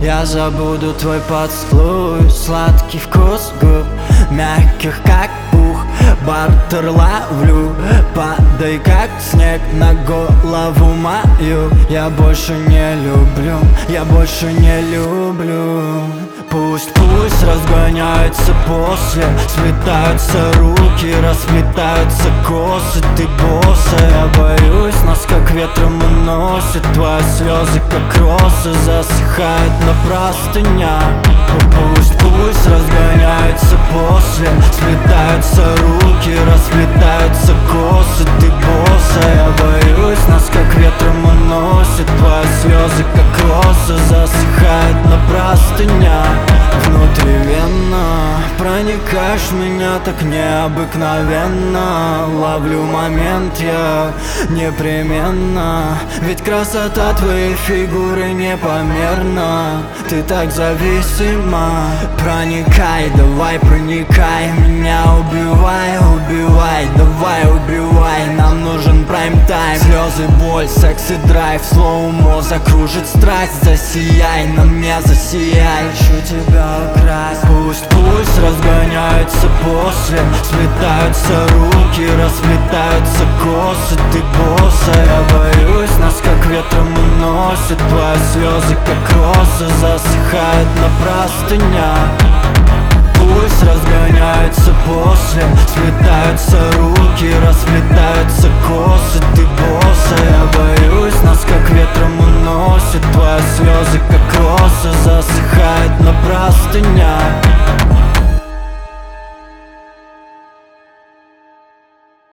Я забуду твой поцелуй, сладкий вкус губ, мягких как пух. Бартер ловлю, падай как снег на голову мою. Я больше не люблю, я больше не люблю. Пусть разгоняется после, сплетаются руки, расплетаются косы. Ты босса, я боюсь, нас как ветром уносит. Твои слезы как росы засыхают на простынях. Пусть разгоняется после, сплетаются руки, расплетаются косы. Ты босса, я боюсь, нас как ветром уносит. Твои слезы как росы засыхают на простынях. Внутривенно проникаешь в меня так необыкновенно. Ловлю момент я непременно, ведь красота твоей фигуры непомерна. Ты так зависима. Проникай, давай проникай, меня убивай, убивай, давай убивай. Нам нужен прайм-тайм. Слезы, боль, секс и драйв, слоумо закружит страсть. Засияй на мне, засияй, хочу тебя украсть. Пусть разгоняется после, сплетаются руки, расплетаются косы. Ты босса, я боюсь, нас как ветром уносит. Твои слезы как росы засыхают на простынях. Пусть разгоняется после, сплетаются руки, расплетаются косы. Ты босса, я боюсь, нас как ветром уносит. Твои слезы как росы засыхают на простынях.